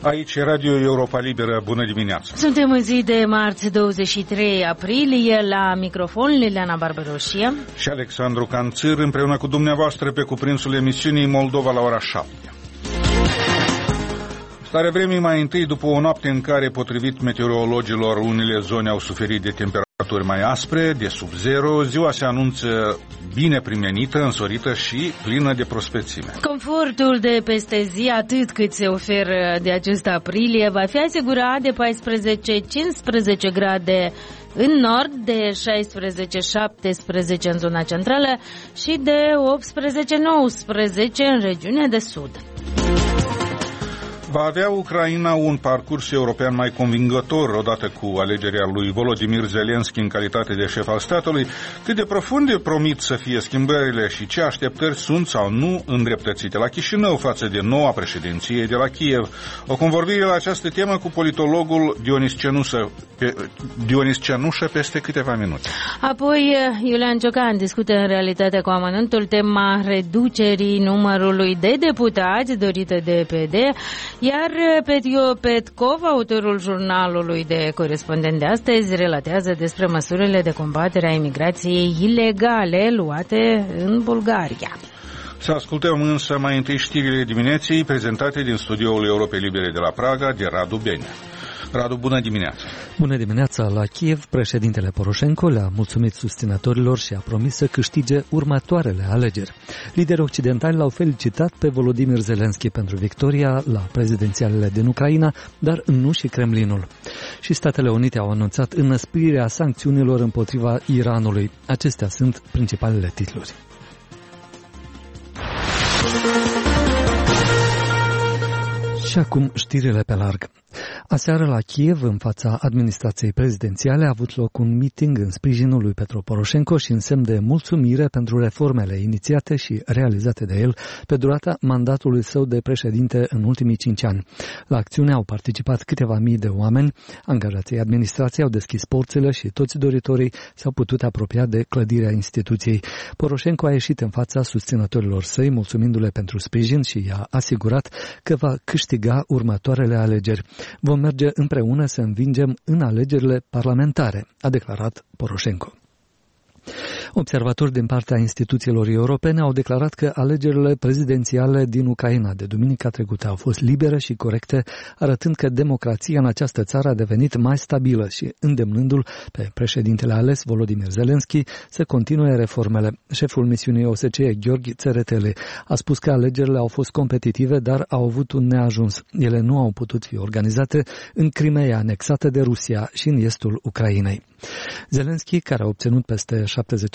Aici e Radio Europa Liberă, bună dimineața! Suntem în zi de marți 23 aprilie, la microfon Liliana Barbaroșie și Alexandru Canțir, împreună cu dumneavoastră pe cuprinsul emisiunii Moldova la ora 7. Starea vremii mai întâi după o noapte în care, potrivit meteorologilor, unele zone au suferit de temperaturi mai aspre, de sub zero, ziua se anunță bine primenită, însorită și plină de prospețime. Confortul de peste zi, atât cât se oferă de acest aprilie, va fi asigurat de 14-15 grade în nord, de 16-17 în zona centrală și de 18-19 în regiunea de sud. Va avea Ucraina un parcurs european mai convingător odată cu alegerea lui Volodymyr Zelensky în calitate de șef al statului? Cât de profunde promit să fie schimbările și ce așteptări sunt sau nu îndreptățite la Chișinău față de noua președinție de la Kiev? O convorbire la această temă cu politologul Dionis Cenușă peste câteva minute. Apoi Iulian Ciocan discută în realitate cu amănântul tema reducerii numărului de deputați dorită de PD, iar Petio Petkov, autorul jurnalului de corespondent de astăzi, relatează despre măsurile de combatere a imigrației ilegale luate în Bulgaria. Să ascultăm însă mai întâi știrile dimineții prezentate din studioul Europei Libere de la Praga de Radu Benea. Radu, bună dimineața! Bună dimineața! La Kiev, președintele Poroșenko le-a mulțumit susținătorilor și a promis să câștige următoarele alegeri. Liderii occidentali l-au felicitat pe Volodymyr Zelensky pentru victoria la prezidențialele din Ucraina, dar nu și Kremlinul. Și Statele Unite au anunțat înăsprirea sancțiunilor împotriva Iranului. Acestea sunt principalele titluri. Și acum știrile pe larg. Aseară la Kiev, în fața administrației prezidențiale, a avut loc un meeting în sprijinul lui Petro Poroșenko și în semn de mulțumire pentru reformele inițiate și realizate de el pe durata mandatului său de președinte în ultimii 5 ani. La acțiune au participat câteva mii de oameni, angajații administrației au deschis porțile și toți doritorii s-au putut apropia de clădirea instituției. Poroșenko a ieșit în fața susținătorilor săi, mulțumindu-le pentru sprijin și i-a asigurat că va câștiga următoarele alegeri. Vom merge împreună să învingem în alegerile parlamentare, a declarat Poroșenko. Observatori din partea instituțiilor europene au declarat că alegerile prezidențiale din Ucraina de duminica trecută au fost libere și corecte, arătând că democrația în această țară a devenit mai stabilă și îndemnându-l pe președintele ales Volodymyr Zelensky să continue reformele. Șeful misiunii OSCE, Gheorghe Tsereteli, a spus că alegerile au fost competitive, dar au avut un neajuns. Ele nu au putut fi organizate în Crimeea anexată de Rusia și în estul Ucrainei. Zelensky, care a obținut peste 73%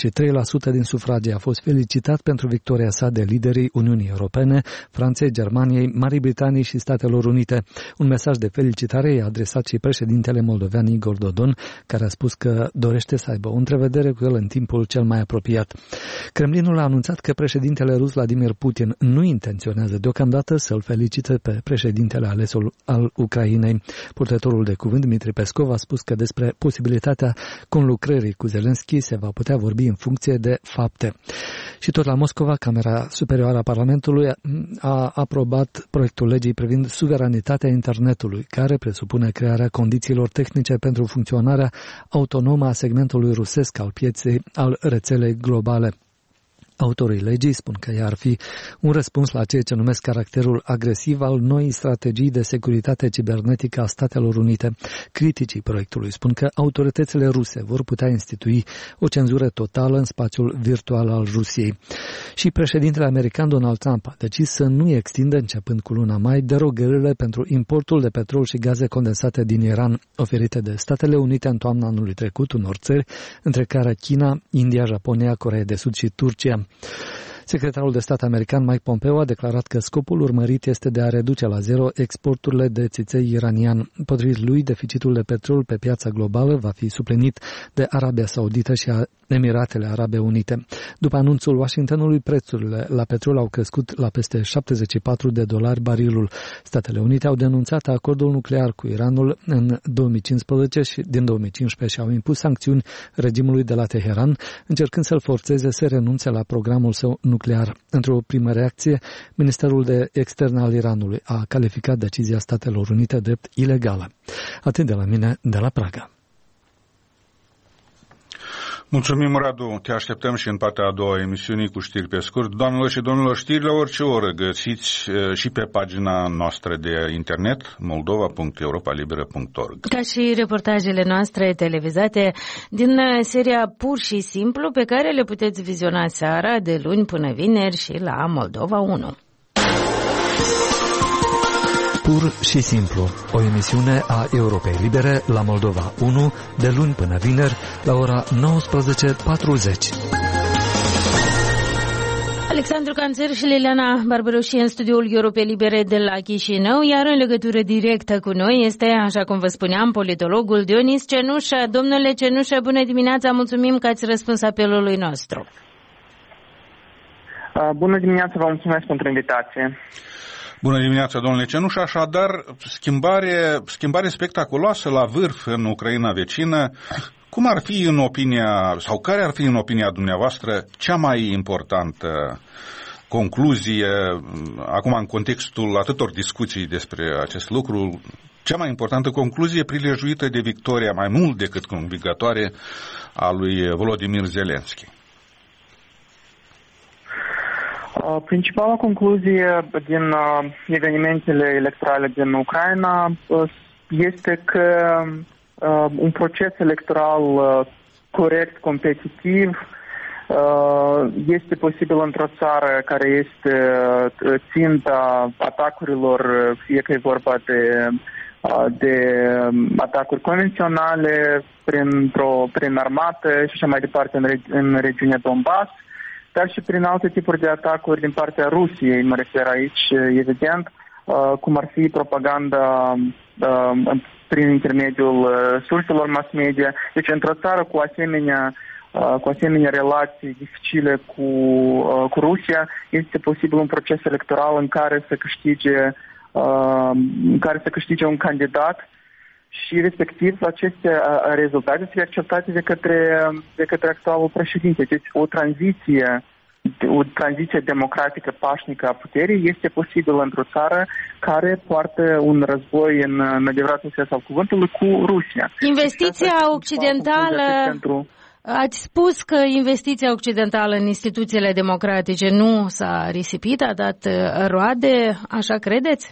din sufragii, a fost felicitat pentru victoria sa de liderii Uniunii Europene, Franței, Germaniei, Marii Britanii și Statelor Unite. Un mesaj de felicitare i-a adresat și președintele moldovean Igor Dodon, care a spus că dorește să aibă o întrevedere cu el în timpul cel mai apropiat. Kremlinul a anunțat că președintele rus Vladimir Putin nu intenționează deocamdată să-l felicite pe președintele ales al Ucrainei. Purtătorul de cuvânt Dmitri Peskov a spus că despre posibilitatea conlucrării cu Zelensky se va putea vorbi în funcție de fapte. Și tot la Moscova, Camera Superioară a Parlamentului a aprobat proiectul legii privind suveranitatea internetului, care presupune crearea condițiilor tehnice pentru funcționarea autonomă a segmentului rusesc al pieței al rețelei globale. Autorii legii spun că ea ar fi un răspuns la ceea ce numesc caracterul agresiv al noii strategii de securitate cibernetică a Statelor Unite. Criticii proiectului spun că autoritățile ruse vor putea institui o cenzură totală în spațiul virtual al Rusiei. Și președintele american Donald Trump a decis să nu extindă, începând cu luna mai, derogările pentru importul de petrol și gaze condensate din Iran, oferite de Statele Unite în toamna anului trecut unor țări, între care China, India, Japonia, Coreea de Sud și Turcia. Secretarul de stat american Mike Pompeo a declarat că scopul urmărit este de a reduce la zero exporturile de țiței iranian. Potrivit lui, deficitul de petrol pe piața globală va fi suplinit de Arabia Saudită și Emiratele Arabe Unite. După anunțul Washingtonului, prețurile la petrol au crescut la peste $74 barilul. Statele Unite au denunțat acordul nuclear cu Iranul în 2015 și din 2015 și au impus sancțiuni regimului de la Teheran, încercând să-l forțeze să renunțe la programul său nuclear. Într-o primă reacție, Ministerul de Externe al Iranului a calificat decizia Statelor Unite drept ilegală. Atât de la mine, de la Praga. Mulțumim, Radu. Te așteptăm și în partea a doua emisiunii cu știri pe scurt. Doamnelor și domnilor, știri la orice oră găsiți și pe pagina noastră de internet moldova.europalibera.org. Ca și reportajele noastre televizate din seria Pur și Simplu, pe care le puteți viziona seara de luni până vineri și la Moldova 1. Pur și Simplu, o emisiune a Europei Libere la Moldova 1, de luni până vineri, la ora 19:40. Alexandru Canțer și Liliana Barbaroși în studioul Europei Libere de la Chișinău, iar în legătură directă cu noi este, așa cum vă spuneam, politologul Dionis Cenușă. Domnule Cenușă, bună dimineața, mulțumim că ați răspuns apelului nostru. Bună dimineața, vă mulțumesc pentru invitație. Bună dimineața, domnule Cenuș. Așadar, schimbare spectaculoasă la vârf în Ucraina vecină. Cum ar fi în opinia, sau care ar fi în opinia dumneavoastră cea mai importantă concluzie, acum în contextul atâtor discuții despre acest lucru, cea mai importantă concluzie prilejuită de victoria mai mult decât convingătoare a lui Volodymyr Zelensky? Principala concluzie din evenimentele electorale din Ucraina este că un proces electoral corect, competitiv, este posibil într-o țară care este ținta atacurilor, fie că e vorba de atacuri convenționale prin armată și așa mai departe în regiunea Donbass, dar și prin alte tipuri de atacuri din partea Rusiei, mă refer aici, evident, cum ar fi propaganda prin intermediul surselor mass media. Deci, într-o țară cu asemenea relații dificile cu Rusia, este posibil un proces electoral în care să câștige un candidat și respectiv aceste rezultate să fie acceptate de către actualul președinte. Deci o tranziție democratică pașnică a puterii este posibilă într-o țară care poartă un război în adevăratul sens al cuvântului cu Rusia. Investiția occidentală, ați spus că investiția occidentală în instituțiile democratice nu s-a risipit, a dat roade, așa credeți?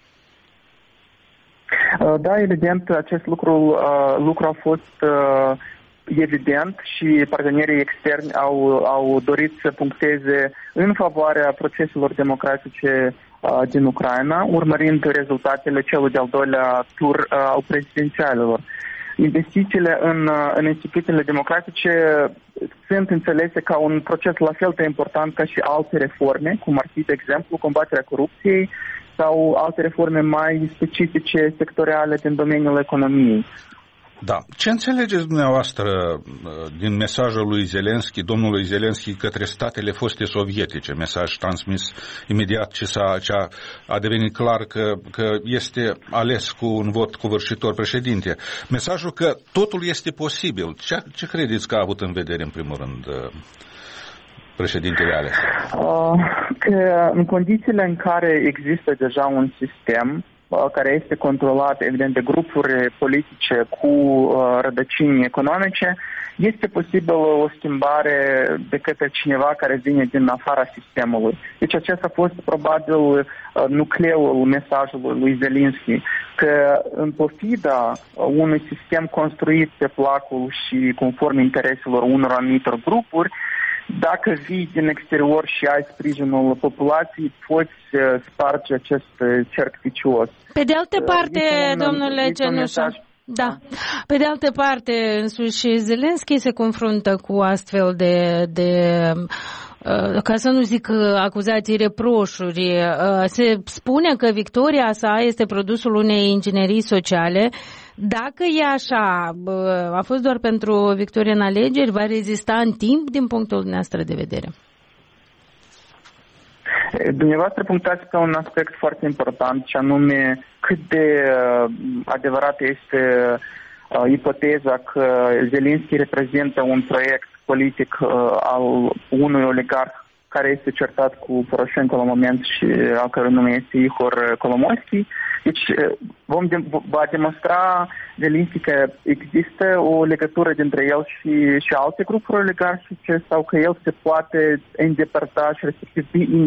Da, evident, acest lucru a fost evident și partenerii externi au dorit să puncteze în favoarea proceselor democratice din Ucraina, urmărind rezultatele celui de-al doilea tur al prezidențialelor. Investițiile în instituțiile democratice sunt înțelese ca un proces la fel de important ca și alte reforme, cum ar fi, de exemplu, combaterea corupției sau alte reforme mai specifice, sectoriale din domeniul economiei. Da. Ce înțelegeți dumneavoastră din mesajul lui Zelensky, domnului Zelensky, către statele foste sovietice, mesaj transmis imediat ce a devenit clar că este ales cu un vot covârșitor președinte? Mesajul că totul este posibil. Ce credeți că a avut în vedere, în primul rând, președintele ales? Că în condițiile în care există deja un sistem care este controlat, evident, de grupuri politice cu rădăcini economice, este posibil o schimbare de către cineva care vine din afara sistemului. Deci acesta a fost probabil nucleul mesajului lui Zelensky, că în pofida unui sistem construit pe placul și conform intereselor unor anumitor grupuri, dacă vii din exterior și ai sprijinul populației, poți sparge acest cerc vicios. Pe de altă parte, domnule Cenușă, da. Pe de altă parte, însuși Zelensky se confruntă cu astfel de ca să nu zic acuzații, reproșuri. Se spune că victoria sa este produsul unei inginerii sociale, Dacă e așa, a fost doar pentru o victorie în alegeri, va rezista în timp din punctul dumneavoastră de vedere? Dumneavoastră punctați pe un aspect foarte important, și anume cât de adevărată este ipoteza că Zelenski reprezintă un proiect politic al unui oligarh care este certat cu Poroșenko la moment și al cărui nume este Ihor Kolomoisky. Deci va demonstra Zelenski că există o legătură dintre el și alte grupuri oligarhice sau că el se poate îndepărta și respectiv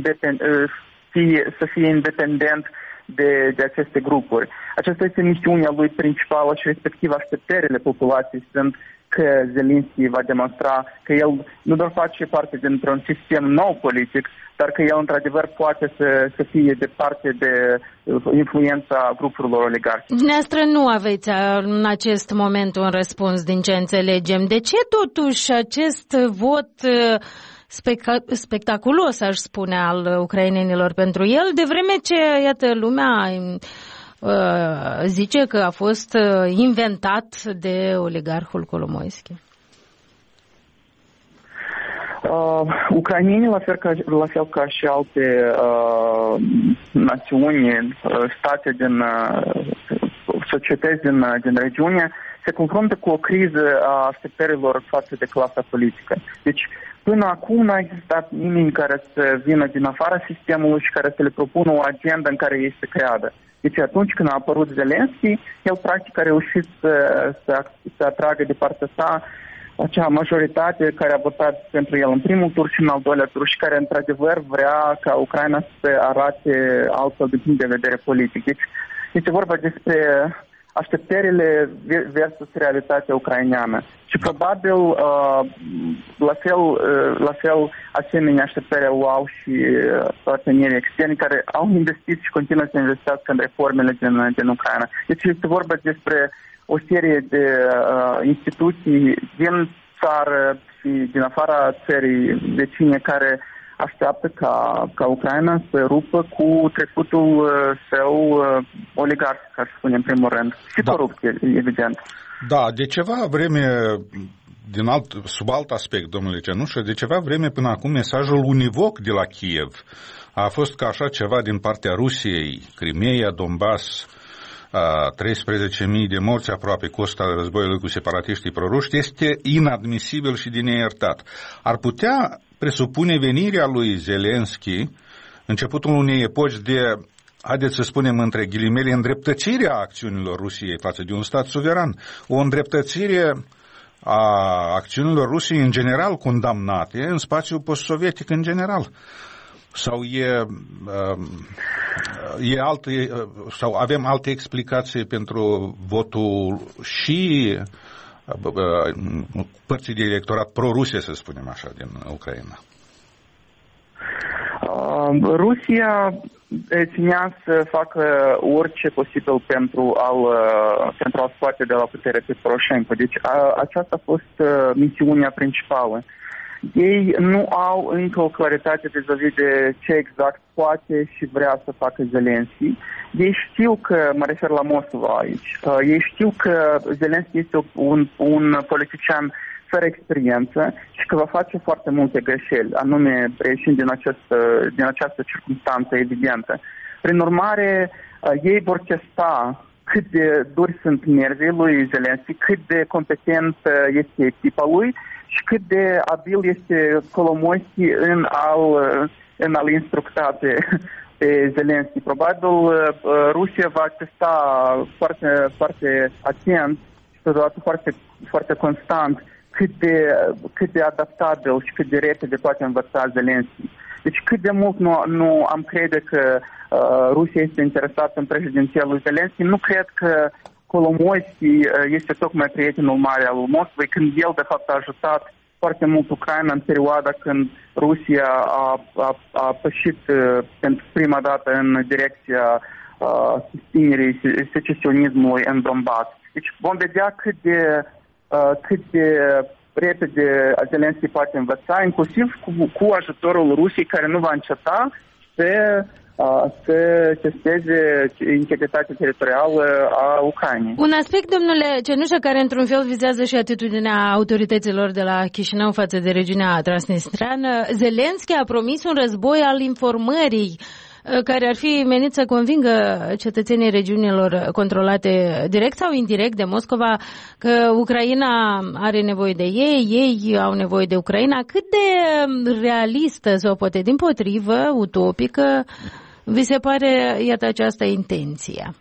să fie independent de aceste grupuri. Aceasta este misiunea lui principală și respectiv așteptările populației sunt că Zelenski va demonstra că el nu doar face parte dintr-un sistem nou politic, dar că el într-adevăr poate să fie departe de influența grupurilor oligarhice. Dumneavoastră nu aveți în acest moment un răspuns din ce înțelegem. De ce totuși acest vot spectaculos, aș spune, al ucrainenilor pentru el, de vreme ce, iată, lumea zice că a fost inventat de oligarhul Kolomoisky? Ucrainenii, la fel ca și alte națiuni, state din societăți din regiune, se confruntă cu o criză a așteptărilor față de clasa politică. Deci, până acum n-a existat nimeni care să vină din afara sistemului și care să le propună o agendă în care ei se creadă. Deci atunci când a apărut Zelenski, el practic a reușit să atragă de partea sa acea majoritate care a votat pentru el în primul tur și în al doilea tur și care într-adevăr vrea ca Ucraina să arate altfel din punct de vedere politic. Deci este vorba despre așteptările versus realitatea ucraineană. Și probabil la fel asemenea așteptări au și partenerii externi care au investit și continuă să investească în reformele din Ucraina. Deci este vorba despre o serie de instituții din țară și din afara țării vecine care așteaptă ca Ucraina să rupă cu trecutul său oligarh, ca să spunem, în primul rând. Și corupție, evident. Da, de ceva vreme, sub alt aspect, domnule Cenușă, de ceva vreme până acum mesajul univoc de la Kiev a fost că așa ceva din partea Rusiei, Crimeea, Donbass, 13.000 de morți aproape costa războiului cu separatiștii proruși, este inadmisibil și de neiertat. Ar putea presupune venirea lui Zelenski, începutul unei epoci de, haideți să spunem între ghilimele, îndreptățirea acțiunilor Rusiei față de un stat suveran, o îndreptățire a acțiunilor Rusiei în general condamnate în spațiul post-sovietic în general. Sau sau avem alte explicații pentru votul și părții de electorat pro-Rusie, să spunem așa, din Ucraina? Rusia ținea să facă orice posibil pentru a scoate de la putere pe Poroșenko. Deci aceasta a fost misiunea principală. Ei nu au încă o claritate vis-a-vis de ce exact poate și vrea să facă Zelenski. Ei știu că, mă refer la Moscova aici, ei știu că Zelenski este un politician fără experiență și că va face foarte multe greșeli, anume reieșind din această circunstanță evidentă. Prin urmare, ei vor testa cât de duri sunt nervii lui Zelenski, cât de competent este echipa lui și cât de abil este Kolomoisky în a-l instructa pe Zelenski. Probabil Rusia va testa foarte, foarte atent și totodată foarte, foarte constant cât de adaptabil și cât de repede poate învăța Zelenski. Deci cât de mult nu am crede că Rusia este interesată în președinția lui Zelenski, nu cred că Kolomoisky este tocmai prietenul mare al Moscovei, când el de fapt a ajutat foarte mult Ucraina în perioada când Rusia a pășit pentru prima dată în direcția susținerii secesionismului în Donbass. Deci vom vedea cât de repede Zelenski poate învăța, inclusiv cu ajutorul Rusiei, care nu va înceta să să testeze integritatea teritorială a Ucrainei. Un aspect, domnule Cenușă, care într-un fel vizează și atitudinea autorităților de la Chișinău față de regiunea transnistreană. Zelenski a promis un război al informării care ar fi menit să convingă cetățenii regiunilor controlate direct sau indirect de Moscova că Ucraina are nevoie de ei, ei au nevoie de Ucraina. Cât de realistă sau poate dimpotrivă, utopică, vi se pare, iată, această intenție?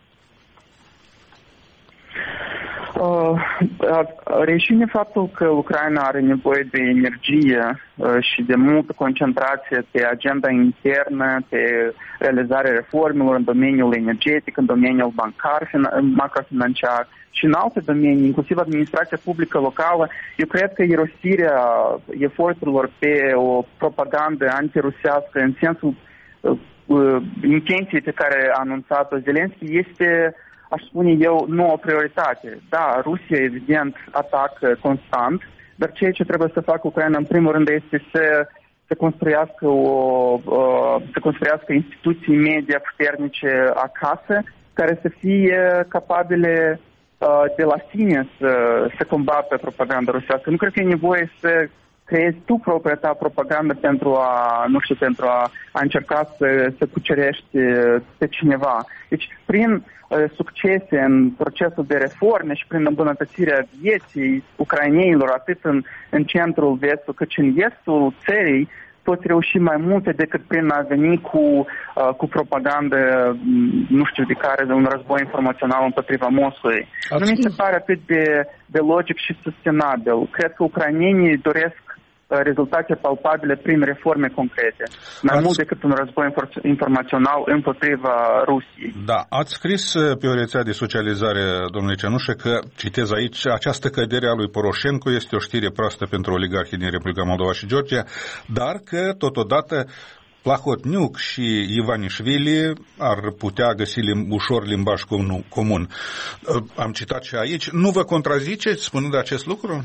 Reșine faptul că Ucraina are nevoie de energie și de multă concentrație pe agenda internă, pe realizarea reformelor în domeniul energetic, în domeniul bancar, macrofinanciar și în alte domenii, inclusiv administrația publică locală. Eu cred că irosirea eforturilor pe o propagandă antirusească în sensul intenției pe care a anunțat-o Zelenski este, aș spune eu, nu o prioritate. Da, Rusia, evident, atacă constant, dar ceea ce trebuie să facă Ucraina, în primul rând, este să construiască instituții media puternice acasă, care să fie capabile de la sine să combată propaganda rusească. Nu cred că e nevoie să creezi tu propria ta propagandă pentru a încerca să cucerești pe cineva. Deci, prin succese în procesul de reforme și prin îmbunătățirea vieții ucrainenilor, atât în centrul vestul cât și în estul țării, poți reuși mai multe decât prin a veni cu propagandă, nu știu de care, de un război informațional împotriva Moscovei. Nu mi se pare atât de logic și sustenabil. Cred că ucrainenii doresc rezultate palpabile prin reforme concrete, mai mult decât un război informațional împotriva Rusiei. Da, ați scris pe o rețea de socializare, domnule Cenușă, că, citez aici, această cădere a lui Poroșenko este o știre proastă pentru oligarhii din Republica Moldova și Georgia, dar că, totodată, Plahotniuc și Ivanișvili ar putea găsi ușor limbaj comun. Am citat și aici. Nu vă contraziceți spunând acest lucru?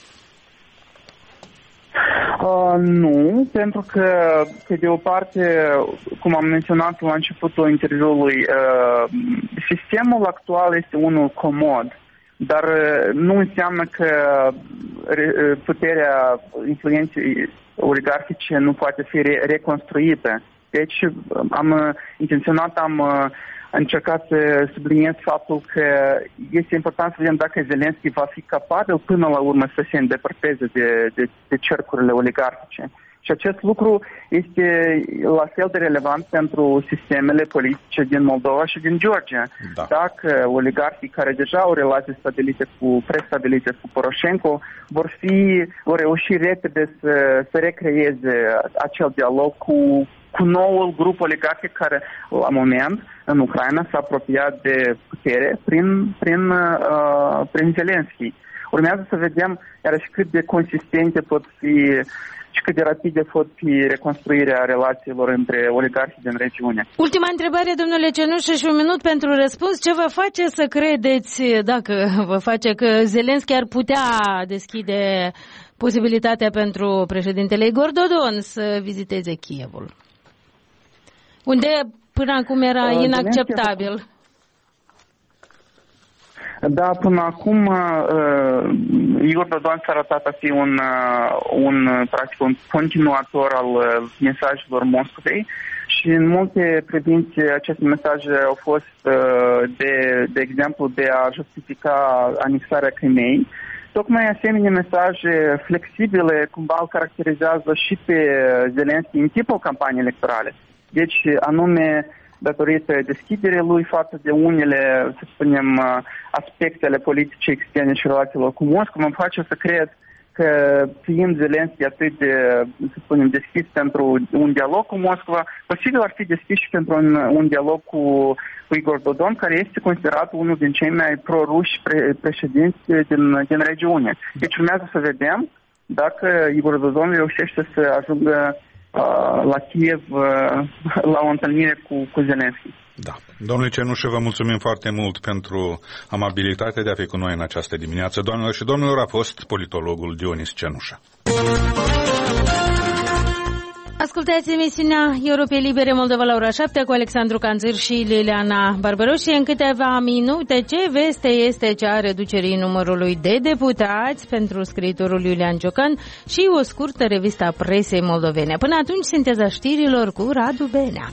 Nu, pentru că, pe de o parte, cum am menționat la începutul interviului, sistemul actual este unul comod, dar nu înseamnă că puterea influenței oligarhice nu poate fi reconstruită. Deci am încercat să subliniez faptul că este important să vedem dacă Zelenski va fi capabil până la urmă să se îndepărteze de cercurile oligarhice. Și acest lucru este la fel de relevant pentru sistemele politice din Moldova și din Georgia. Da. Dacă oligarhii care deja au relații prestabilite cu Poroșenko vor reuși repede să recreeze acel dialog cu noul grup oligarhic care, la moment, în Ucraina s-a apropiat de putere prin Zelenski. Urmează să vedem iarăși cât de consistente pot fi și cât de rapide pot fi reconstruirea relațiilor între oligarhii din regiune. Ultima întrebare, domnule Cenușă, și un minut pentru răspuns. Ce vă face să credeți, dacă vă face, că Zelenski ar putea deschide posibilitatea pentru președintele Igor Dodon să viziteze Kievul, unde până acum era inacceptabil? Da, până acum Igor Dodon s-a arătat a fi practic un continuator al mesajelor Moscovei și în multe privințe aceste mesaje au fost de exemplu de a justifica anexarea Crimeei. Tocmai asemenea mesaje flexibile cumva îl caracterizează și pe Zelenski în timpul campaniei electorale. Deci, anume, datorită deschiderii lui față de unele, să spunem, aspectele politice externe și relațiilor cu Moscova, îmi face să cred că, fiind Zelenski atât de, să spunem, deschis pentru un dialog cu Moscova, posibil ar fi deschis și pentru un dialog cu Igor Dodon, care este considerat unul din cei mai pro-ruși președinți din regiune. Deci urmează să vedem dacă Igor Dodon reușește să ajungă la Kiev la o întâlnire cu Zelenski. Da. Domnule Cenușă, vă mulțumim foarte mult pentru amabilitatea de a fi cu noi în această dimineață. Doamnelor și domnilor, a fost politologul Dionis Cenușă. Ascultați emisiunea Europei Libere Moldova la ora 7 cu Alexandru Canțir și Liliana Barbaroși. În câteva minute, ce veste este cea a reducerii numărului de deputați pentru scriitorul Iulian Ciocan și o scurtă revistă a presei moldovene. Până atunci, sinteza știrilor cu Radu Benea.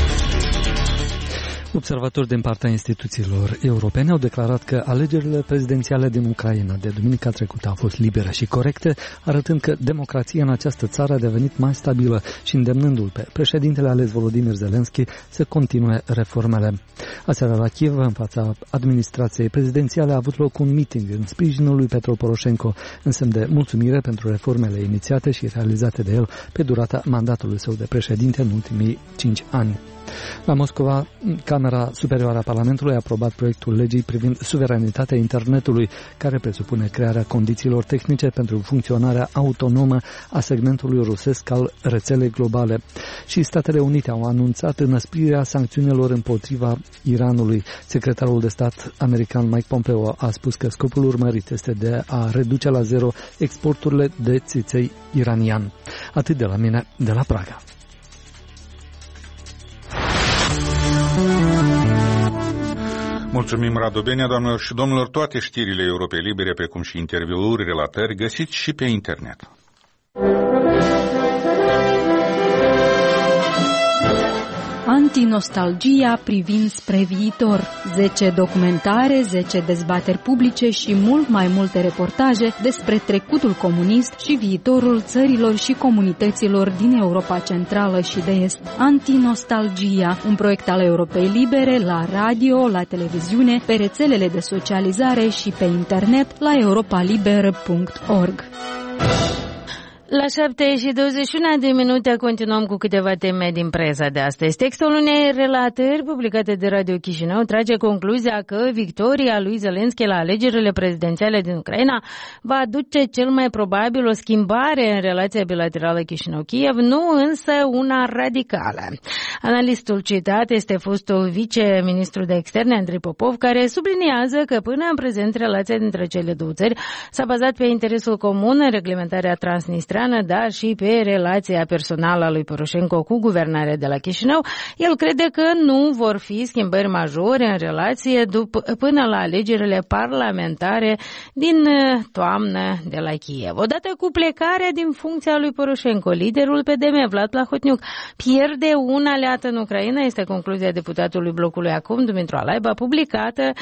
Observatori din partea instituțiilor europene au declarat că alegerile prezidențiale din Ucraina de duminica trecută au fost libere și corecte, arătând că democrația în această țară a devenit mai stabilă și îndemnându-l pe președintele ales Volodymyr Zelensky să continue reformele. Aseară la Kiev, în fața administrației prezidențiale, a avut loc un meeting în sprijinul lui Petro Poroșenko, în semn de mulțumire pentru reformele inițiate și realizate de el pe durata mandatului său de președinte în ultimii 5 ani. La Moscova, Camera Superioară a Parlamentului a aprobat proiectul legii privind suveranitatea internetului, care presupune crearea condițiilor tehnice pentru funcționarea autonomă a segmentului rusesc al rețelei globale. Și Statele Unite au anunțat înăsprirea sancțiunilor împotriva Iranului. Secretarul de stat american Mike Pompeo a spus că scopul urmărit este de a reduce la zero exporturile de țiței iranian. Atât de la mine, de la Praga. Mulțumim, Radu Benea, doamnelor și domnilor. Toate știrile Europei Libere, precum și interviuri, relatări, găsiți și pe internet. Antinostalgia privind spre viitor. 10 documentare, 10 dezbateri publice și mult mai multe reportaje despre trecutul comunist și viitorul țărilor și comunităților din Europa Centrală și de Est. Antinostalgia, un proiect al Europei Libere la radio, la televiziune, pe rețelele de socializare și pe internet la europaliber.org. La 7:21 de minute continuăm cu câteva teme din presa de astăzi. Textul unei relatări publicate de Radio Chișinău trage concluzia că victoria lui Zelensky la alegerile prezidențiale din Ucraina va aduce cel mai probabil o schimbare în relația bilaterală Chișinău-Kiev, nu însă una radicală. Analistul citat este fostul viceministru de externe Andrei Popov, care subliniază că până în prezent relația dintre cele două țări s-a bazat pe interesul comun în reglementarea transnistreană, dar și pe relația personală a lui Poroșenko cu guvernarea de la Chișinău. El crede că nu vor fi schimbări majore în relație până la alegerile parlamentare din toamnă de la Kiev. Odată cu plecarea din funcția lui Poroșenko, liderul PDM, Vlad Plahotniuc, pierde un aliat în Ucraina, este concluzia deputatului blocului Acum, Dumitru Alaiba, publicată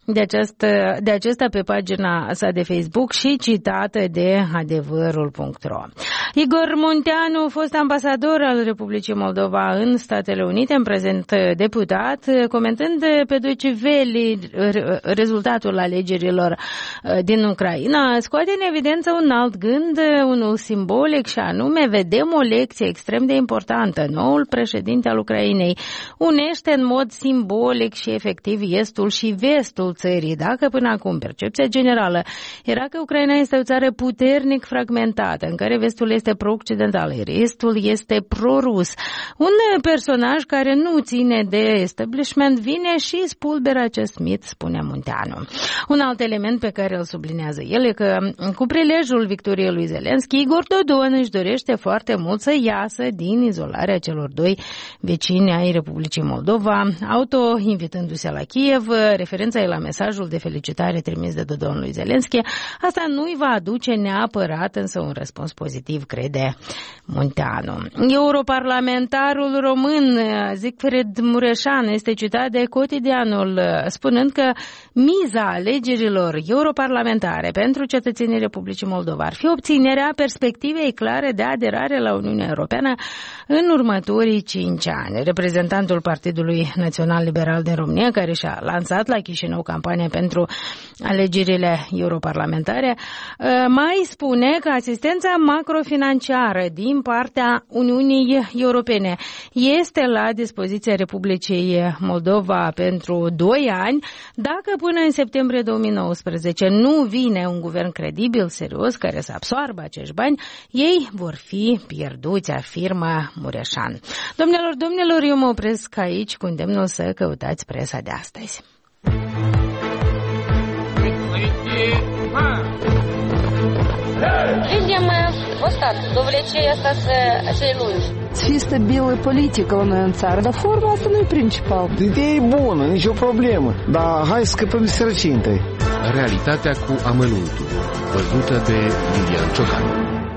de acesta pe pagina sa de Facebook și citată de adevărul.ro. Igor Munteanu, fost ambasador al Republicii Moldova în Statele Unite, în prezent deputat, comentând pe Deutsche Welle rezultatul alegerilor din Ucraina, scoate în evidență un alt gând, unul simbolic, și anume vedem o lecție extrem de importantă. Noul președinte al Ucrainei unește în mod simbolic și efectiv estul și vestul țării. Dacă până acum percepția generală era că Ucraina este o țară puternic fragmentată, în care vestul este pro-occidental, estul este pro-rus, un personaj care nu ține de establishment vine și spulberă acest mit, spune Munteanu. Un alt element pe care îl sublinează el e că cu prilejul victoriei lui Zelensky, Igor Dodon își dorește foarte mult să iasă din izolarea celor doi vecini ai Republicii Moldova, auto-invitându-se la Kiev. Referența e la mesajul de felicitare trimis de Dodon lui Zelensky. Asta nu-i va aduce neapărat însă un răspuns pozitiv, crede Munteanu. Europarlamentarul român Siegfried Mureșan este citat de Cotidianul spunând că miza alegerilor europarlamentare pentru cetățenii Republicii Moldova ar fi obținerea perspectivei clare de aderare la Uniunea Europeană în următorii 5 ani. Reprezentantul Partidului Național Liberal din România, care și-a lansat la Chișinău campania pentru alegerile europarlamentare, mai spune că asistența macrofinanciară din partea Uniunii Europene este la dispoziția Republicii Moldova pentru 2 ani. Dacă până în septembrie 2019 nu vine un guvern credibil, serios, care să absoarbă acești bani, ei vor fi pierduți, afirmă Mureșan. Domnilor, eu mă opresc aici cu îndemnul să căutați presa de astăzi. Видимо, вот так. Довлечение asta să lungi. Fie stabilă politică la noi în țară, dar forma asta nu e principal. Ideea e bună, nicio problemă, dar hai să scăpăm de sărăcie întâi. Realitatea cu amănuntul, văzută de Iulian Ciocan.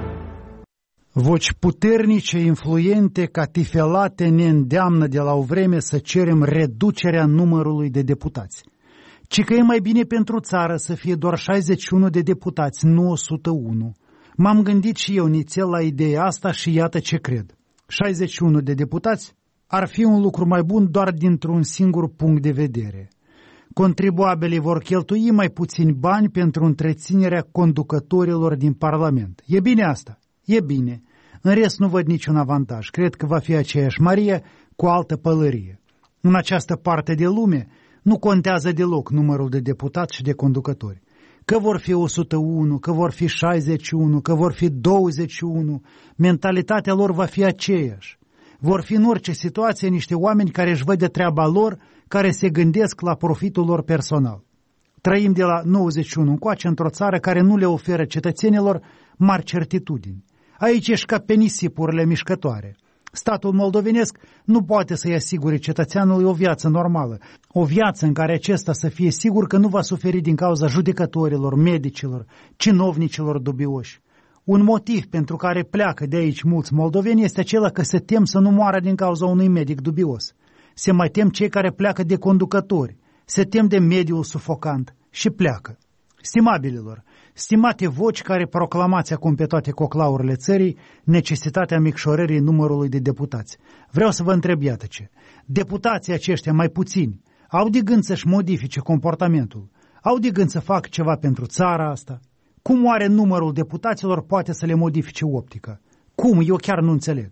Voci puternice, influente, catifelate ne îndeamnă de la o vreme să cerem reducerea numărului de deputați. Ci că e mai bine pentru țară să fie doar 61 de deputați, nu 101. M-am gândit și eu nițel la ideea asta și iată ce cred. 61 de deputați ar fi un lucru mai bun doar dintr-un singur punct de vedere. Contribuabilii vor cheltui mai puțini bani pentru întreținerea conducătorilor din Parlament. E bine asta? E bine. În rest nu văd niciun avantaj. Cred că va fi aceeași mărie cu altă pălărie. În această parte de lume nu contează deloc numărul de deputați și de conducători. Că vor fi 101, că vor fi 61, că vor fi 21, mentalitatea lor va fi aceeași. Vor fi în orice situație niște oameni care își văd de treaba lor, care se gândesc la profitul lor personal. Trăim de la 91 încoace într-o țară care nu le oferă cetățenilor mari certitudini. Aici ești ca pe nisipurile mișcătoare. Statul moldovenesc nu poate să-i asigure cetățeanului o viață normală, o viață în care acesta să fie sigur că nu va suferi din cauza judecătorilor, medicilor, cinovnicilor dubioși. Un motiv pentru care pleacă de aici mulți moldoveni este acela că se tem să nu moară din cauza unui medic dubios. Se mai tem cei care pleacă de conducători, se tem de mediul sufocant și pleacă. Stimabililor, stimate voci care proclamați acum pe toate coclaurile țării necesitatea micșorării numărului de deputați. Vreau să vă întreb, iată ce. Deputații aceștia mai puțini au de gând să-și modifice comportamentul? Au de gând să facă ceva pentru țara asta? Cum oare numărul deputaților poate să le modifice optica? Cum? Eu chiar nu înțeleg.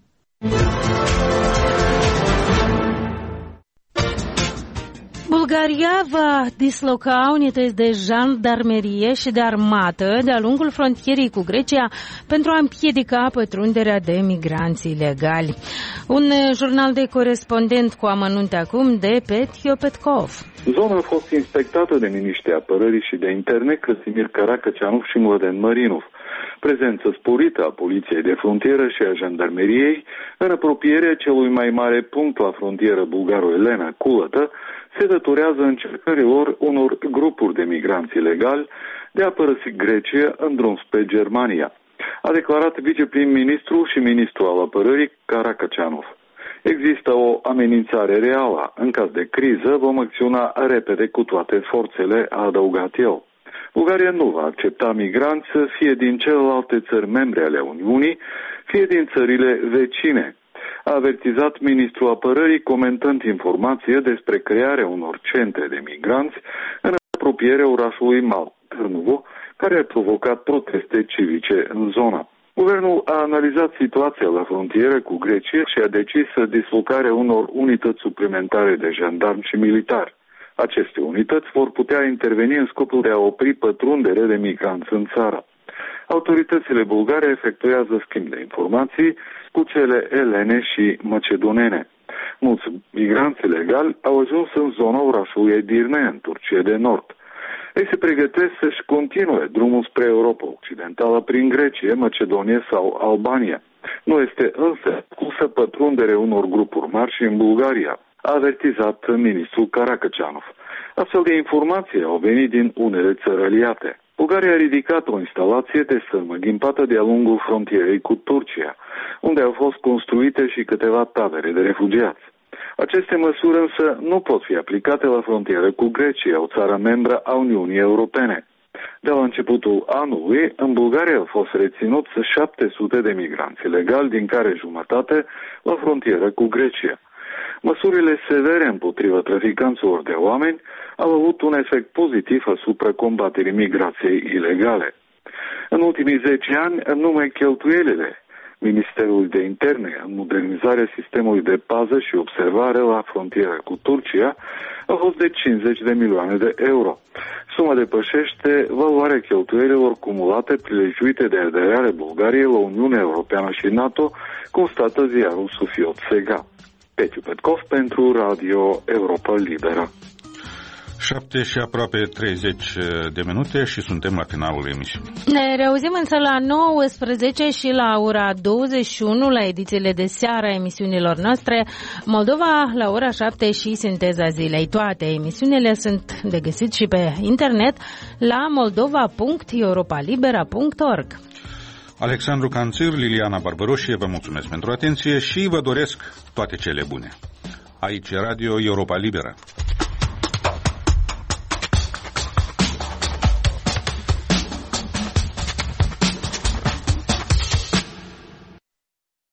Bulgaria va disloca unități de jandarmerie și de armată de-a lungul frontierei cu Grecia pentru a împiedica pătrunderea de migranți ilegali. Un jurnal de corespondent cu amănunte acum de Petio Petkov. Zona a fost inspectată de miniștrii apărării și de interne Căsimir Caracăceanov și Mladen Marinov. Prezență sporită a poliției de frontieră și a jandarmeriei în apropierea celui mai mare punct la frontieră bulgaro-elena, Culătă, se datorează încercărilor unor grupuri de migranți ilegali de a părăsi Grecia în drum spre Germania, a declarat viceprim-ministru și ministru al apărării Caracăceanov. Există o amenințare reală. În caz de criză vom acționa repede cu toate forțele, a adăugat el. Bulgaria nu va accepta migranți fie din celelalte țări membre ale Uniunii, fie din țările vecine, a avertizat ministrul apărării comentând informație despre crearea unor centre de migranți în apropierea orașului Târnovo, care a provocat proteste civice în zona. Guvernul a analizat situația la frontieră cu Grecia și a decis dislocarea unor unități suplimentare de jandarmi și militari. Aceste unități vor putea interveni în scopul de a opri pătrundere de migranți în țară. Autoritățile bulgare efectuează schimb de informații cu cele elene și macedonene. Mulți migranți ilegali au ajuns în zona orașului Edirne, în Turcia de Nord. Ei se pregătesc să-și continue drumul spre Europa Occidentală prin Grecia, Macedonia sau Albania. Nu este însă pusă pătrundere unor grupuri mari și în Bulgaria, a avertizat ministrul Caracăceanov. Astfel de informații au venit din unele țări aliate. Bulgaria a ridicat o instalație de sârmă ghimpată de-a lungul frontierei cu Turcia, unde au fost construite și câteva tabere de refugiați. Aceste măsuri însă nu pot fi aplicate la frontieră cu Grecia, o țară membră a Uniunii Europene. De la începutul anului, în Bulgaria au fost reținuți 700 de migranți ilegali, din care jumătate la frontieră cu Grecia. Măsurile severe împotriva traficanților de oameni au avut un efect pozitiv asupra combaterii migrației ilegale. În ultimii 10 ani, numai cheltuielile Ministerului de Interne în modernizarea sistemului de pază și observare la frontieră cu Turcia a fost de 50 de milioane de euro. Suma depășește valoarea cheltuielilor cumulate prilejuite de aderare Bulgariei la Uniunea Europeană și NATO, constată ziarul Sufiot Sega. Petru Petkov pentru Radio Europa Liberă. 7 și aproape 30 de minute și suntem la finalul emisiunii. Ne reauzim însă la 19 și la ora 21 la edițiile de seară a emisiunilor noastre. Moldova la ora 7 și Sinteza Zilei. Toate emisiunile sunt de găsit și pe internet la moldova.europalibera.org. Alexandru Canțir, Liliana Barbăroșie, vă mulțumesc pentru atenție și vă doresc toate cele bune. Aici Radio Europa Liberă.